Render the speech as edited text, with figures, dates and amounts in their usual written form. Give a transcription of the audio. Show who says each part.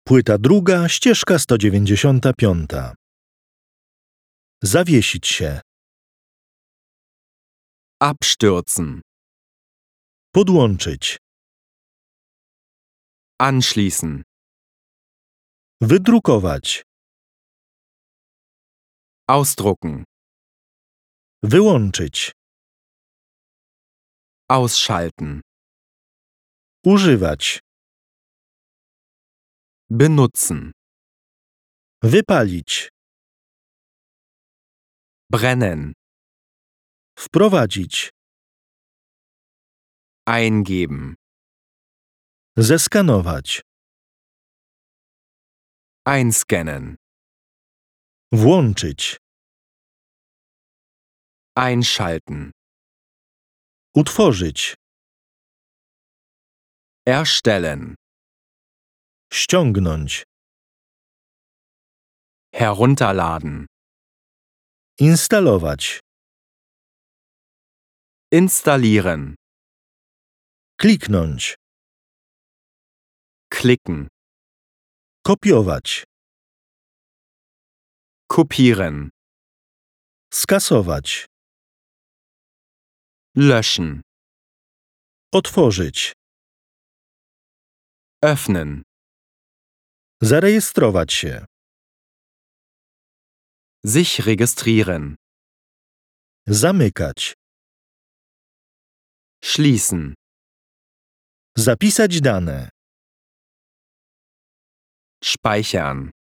Speaker 1: Płyta druga, ścieżka 195. Zawiesić się.
Speaker 2: Abstürzen.
Speaker 1: Podłączyć.
Speaker 2: Anschließen.
Speaker 1: Wydrukować.
Speaker 2: Ausdrucken.
Speaker 1: Wyłączyć.
Speaker 2: Ausschalten.
Speaker 1: Używać.
Speaker 2: Benutzen.
Speaker 1: Wypalić.
Speaker 2: Brennen.
Speaker 1: Wprowadzić.
Speaker 2: Eingeben.
Speaker 1: Zeskanować.
Speaker 2: Einscannen.
Speaker 1: Włączyć.
Speaker 2: Einschalten.
Speaker 1: Utworzyć.
Speaker 2: Erstellen.
Speaker 1: Ściągnąć.
Speaker 2: Herunterladen.
Speaker 1: Instalować.
Speaker 2: Installieren.
Speaker 1: Kliknąć.
Speaker 2: Klicken.
Speaker 1: Kopiować.
Speaker 2: Kopieren.
Speaker 1: Skasować.
Speaker 2: Löschen.
Speaker 1: Otworzyć.
Speaker 2: Öffnen.
Speaker 1: Zarejestrować się.
Speaker 2: Sich registrieren.
Speaker 1: Zamykać.
Speaker 2: Schließen.
Speaker 1: Zapisać dane.
Speaker 2: Speichern.